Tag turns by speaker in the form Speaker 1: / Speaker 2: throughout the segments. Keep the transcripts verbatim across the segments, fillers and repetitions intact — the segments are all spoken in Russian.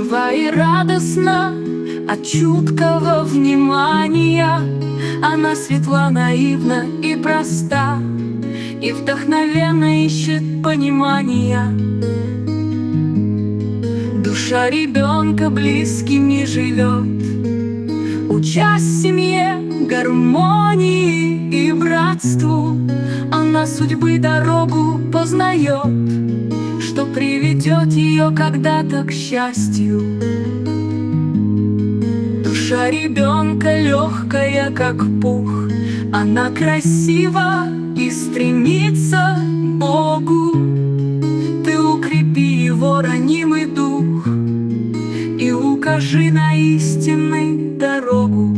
Speaker 1: жива и радостна от чуткого внимания. Она светла, наивна и проста, и вдохновенно ищет понимания. Душа ребенка близкими живет, учась в семье гармонии и братству. Она судьбы дорогу познает, что приведет ее когда-то к счастью. Душа ребенка легкая, как пух, она красива и стремится к Богу. Ты укрепи его ранимый дух и укажи на истинную дорогу.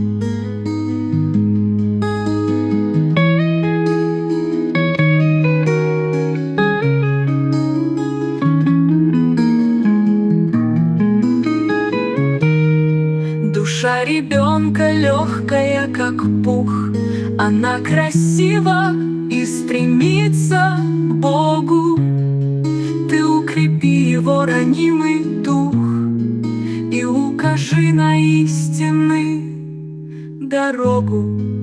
Speaker 1: Душа ребенка легкая, как пух, она красива и стремится к Богу. Ты укрепи его ранимый дух и укажи на истинную дорогу.